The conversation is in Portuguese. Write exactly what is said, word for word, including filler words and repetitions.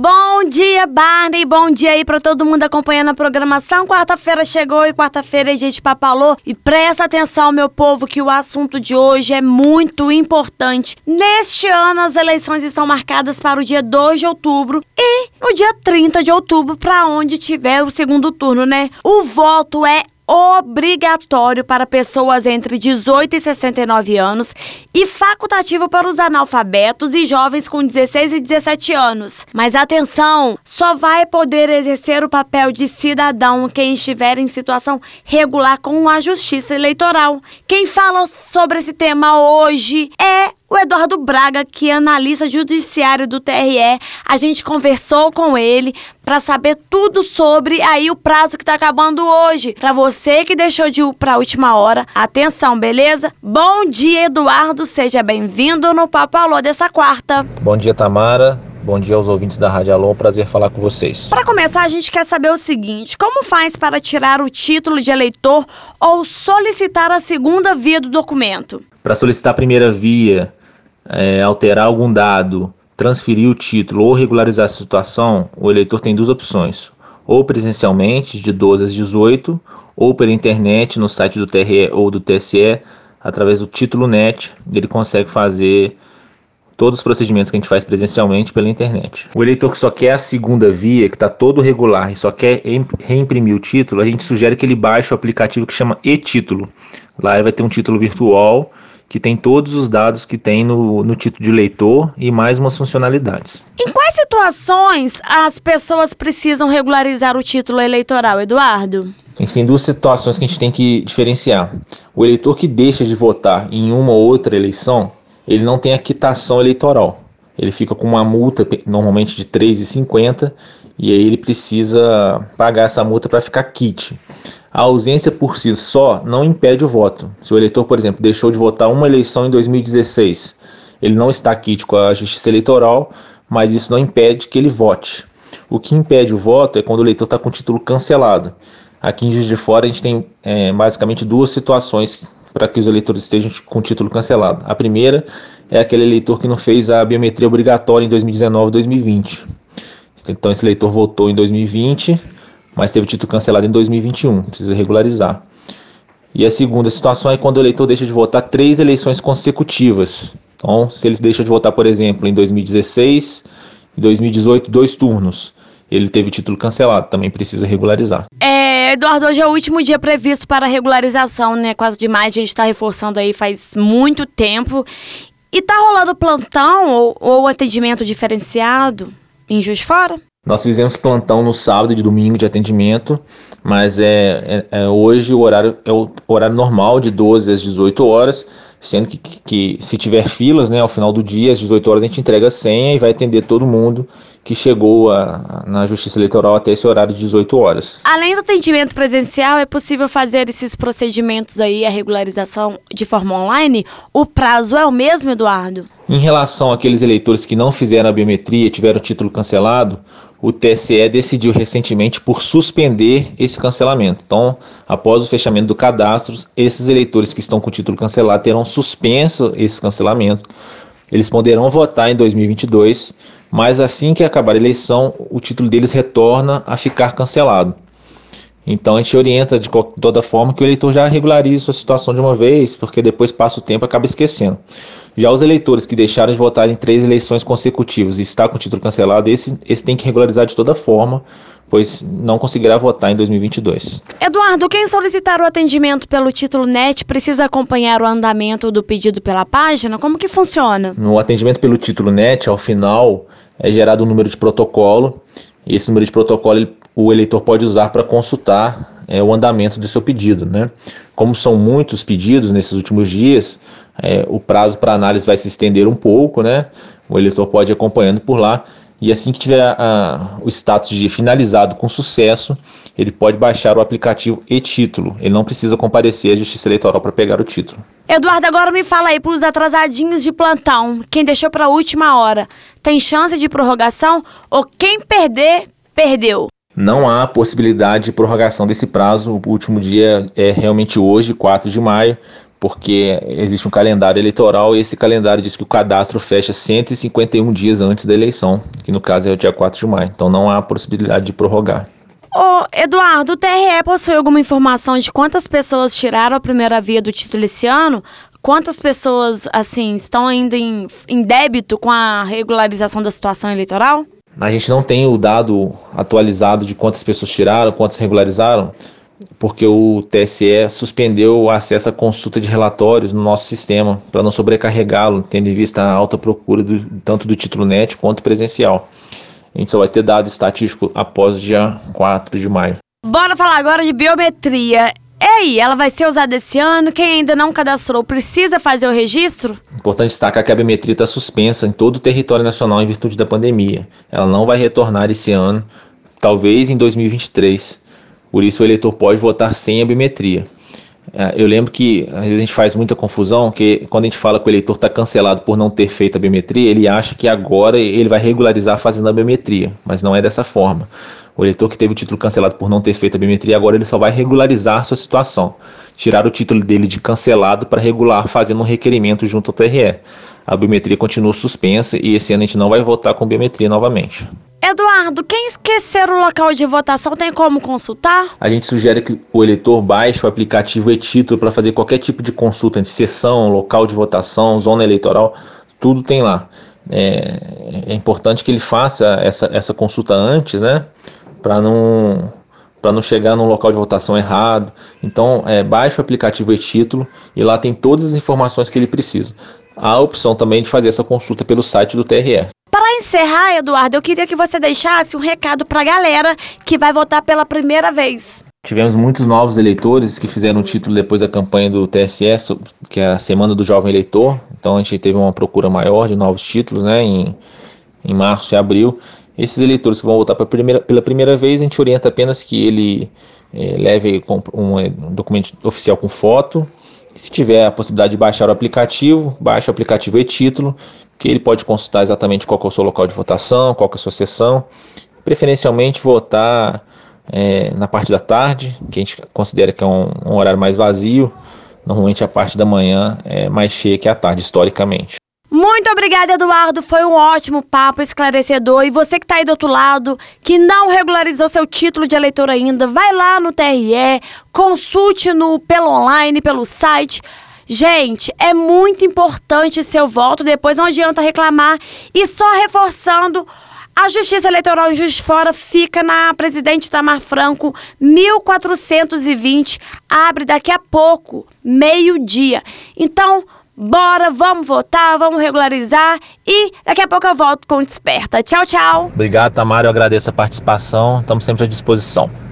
Bom dia, Barney, bom dia aí pra todo mundo acompanhando a programação. Quarta-feira chegou e quarta-feira a gente papalou. E presta atenção, meu povo, que o assunto de hoje é muito importante. Neste ano, as eleições estão marcadas para o dia dois de outubro e o dia trinta de outubro, para onde tiver o segundo turno, né? O voto é obrigatório para pessoas entre dezoito e sessenta e nove anos e facultativo para os analfabetos e jovens com dezesseis e dezessete anos. Mas atenção, só vai poder exercer o papel de cidadão quem estiver em situação regular com a Justiça Eleitoral. Quem fala sobre esse tema hoje é o Eduardo Braga, que é analista judiciário do T R E. A gente conversou com ele para saber tudo sobre aí o prazo que tá acabando hoje. Para você que deixou de ir para a última hora, atenção, beleza? Bom dia, Eduardo, seja bem-vindo no Papo Alô dessa quarta. Bom dia, Tamara. Bom dia aos ouvintes da Rádio Alô, prazer falar com vocês. Para começar, a gente quer saber o seguinte: como faz para tirar o título de eleitor ou solicitar a segunda via do documento? Para solicitar a primeira via, é, alterar algum dado, transferir o título ou regularizar a situação, o eleitor tem duas opções: ou presencialmente, de doze às dezoito, ou pela internet, no site do T R E ou do T S E, através do título net, ele consegue fazer todos os procedimentos que a gente faz presencialmente pela internet. O eleitor que só quer a segunda via, que está todo regular e só quer reimprimir o título, a gente sugere que ele baixe o aplicativo que chama e-título. Lá ele vai ter um título virtual que tem todos os dados que tem no, no título de eleitor e mais umas funcionalidades. Em quais situações as pessoas precisam regularizar o título eleitoral, Eduardo? Tem duas situações que a gente tem que diferenciar. O eleitor que deixa de votar em uma ou outra eleição, ele não tem a quitação eleitoral. Ele fica com uma multa normalmente de três reais e cinquenta centavos e aí ele precisa pagar essa multa para ficar quite. A ausência por si só não impede o voto. Se o eleitor, por exemplo, deixou de votar uma eleição em dois mil e dezesseis, ele não está quite com a Justiça Eleitoral, mas isso não impede que ele vote. O que impede o voto é quando o eleitor está com o título cancelado. Aqui em Juiz de Fora a gente tem é, basicamente duas situações para que os eleitores estejam com o título cancelado. A primeira é aquele eleitor que não fez a biometria obrigatória em dois mil e dezenove e dois mil e vinte. Então esse eleitor votou em dois mil e vinte, mas teve o título cancelado em dois mil e vinte e um, precisa regularizar. E a segunda situação é quando o eleitor deixa de votar três eleições consecutivas. Então, se ele deixa de votar, por exemplo, em dois mil e dezesseis e dois mil e dezoito, dois turnos, ele teve o título cancelado, também precisa regularizar. É, Eduardo, hoje é o último dia previsto para regularização, né? Quase demais, a gente está reforçando aí faz muito tempo. E tá rolando plantão ou, ou atendimento diferenciado em Juiz de Fora? Nós fizemos plantão no sábado e domingo de atendimento, mas é, é, é hoje o horário é o horário normal de doze às dezoito horas, sendo que, que, que se tiver filas, né, ao final do dia, às dezoito horas, a gente entrega a senha e vai atender todo mundo que chegou a, na Justiça Eleitoral até esse horário de dezoito horas. Além do atendimento presencial, é possível fazer esses procedimentos aí, a regularização de forma online? O prazo é o mesmo, Eduardo? Em relação àqueles eleitores que não fizeram a biometria e tiveram o título cancelado, o T S E decidiu recentemente por suspender esse cancelamento. Então, após o fechamento do cadastro, esses eleitores que estão com o título cancelado terão suspenso esse cancelamento. Eles poderão votar em dois mil e vinte e dois, mas assim que acabar a eleição, o título deles retorna a ficar cancelado. Então a gente orienta de toda forma que o eleitor já regularize sua situação de uma vez, porque depois passa o tempo e acaba esquecendo. Já os eleitores que deixaram de votar em três eleições consecutivas e está com o título cancelado, esse, esse tem que regularizar de toda forma, pois não conseguirá votar em dois mil e vinte e dois. Eduardo, quem solicitar o atendimento pelo título net precisa acompanhar o andamento do pedido pela página? Como que funciona? No atendimento pelo título net, ao final, é gerado um número de protocolo, e esse número de protocolo ele, o eleitor pode usar para consultar é, o andamento do seu pedido, né? Como são muitos pedidos nesses últimos dias, é, o prazo para análise vai se estender um pouco, né? O eleitor pode ir acompanhando por lá, e assim que tiver a, o status de finalizado com sucesso, ele pode baixar o aplicativo e-título. Ele não precisa comparecer à Justiça Eleitoral para pegar o título. Eduardo, agora me fala aí para os atrasadinhos de plantão. Quem deixou para a última hora, tem chance de prorrogação? Ou quem perder, perdeu? Não há possibilidade de prorrogação desse prazo. O último dia é realmente hoje, quatro de maio. porque existe um calendário eleitoral e esse calendário diz que o cadastro fecha cento e cinquenta e um dias antes da eleição, que no caso é o dia quatro de maio, então não há possibilidade de prorrogar. Ô, Eduardo, o T R E possui alguma informação de quantas pessoas tiraram a primeira via do título esse ano? Quantas pessoas, assim, estão ainda em, em débito com a regularização da situação eleitoral? A gente não tem o dado atualizado de quantas pessoas tiraram, quantas regularizaram, porque o T S E suspendeu o acesso à consulta de relatórios no nosso sistema, para não sobrecarregá-lo, tendo em vista a alta procura do, tanto do título N E T quanto presencial. A gente só vai ter dado estatístico após o dia quatro de maio. Bora falar agora de biometria. E aí, ela vai ser usada esse ano? Quem ainda não cadastrou precisa fazer o registro? Importante destacar que a biometria está suspensa em todo o território nacional em virtude da pandemia. Ela não vai retornar esse ano, talvez em dois mil e vinte e três. Por isso o eleitor pode votar sem a biometria. Eu lembro que às vezes a gente faz muita confusão, que quando a gente fala que o eleitor está cancelado por não ter feito a biometria, ele acha que agora ele vai regularizar fazendo a biometria, mas não é dessa forma. O eleitor que teve o título cancelado por não ter feito a biometria, agora ele só vai regularizar sua situação. Tirar o título dele de cancelado para regular, fazendo um requerimento junto ao T R E. A biometria continua suspensa e esse ano a gente não vai votar com biometria novamente. Eduardo, quem esquecer o local de votação tem como consultar? A gente sugere que o eleitor baixe o aplicativo e-título para fazer qualquer tipo de consulta de sessão, local de votação, zona eleitoral, tudo tem lá. É, é importante que ele faça essa, essa consulta antes, né? Para não, para não chegar num local de votação errado. Então, é, baixe o aplicativo e-título e lá tem todas as informações que ele precisa. Há a opção também de fazer essa consulta pelo site do T R E. Para encerrar, Eduardo, eu queria que você deixasse um recado para a galera que vai votar pela primeira vez. Tivemos muitos novos eleitores que fizeram o título depois da campanha do T S E, que é a Semana do Jovem Eleitor. Então a gente teve uma procura maior de novos títulos, né, em, em março e abril. Esses eleitores que vão votar pela primeira, pela primeira vez, a gente orienta apenas que ele é, leve um, um documento oficial com foto. E se tiver a possibilidade de baixar o aplicativo, baixe o aplicativo e-título, que ele pode consultar exatamente qual que é o seu local de votação, qual que é a sua sessão. Preferencialmente votar é, na parte da tarde, que a gente considera que é um, um horário mais vazio. Normalmente a parte da manhã é mais cheia que a tarde, historicamente. Muito obrigada, Eduardo. Foi um ótimo papo esclarecedor. E você que está aí do outro lado, que não regularizou seu título de eleitor ainda, vai lá no T R E, consulte no, pelo online, pelo site. Gente, é muito importante seu voto, depois não adianta reclamar. E só reforçando, a Justiça Eleitoral em Juiz de Fora fica na Presidente Itamar Franco, mil quatrocentos e vinte, abre daqui a pouco, meio-dia. Então, bora, vamos votar, vamos regularizar e daqui a pouco eu volto com o Desperta. Tchau, tchau. Obrigado, Tamara, eu agradeço a participação, estamos sempre à disposição.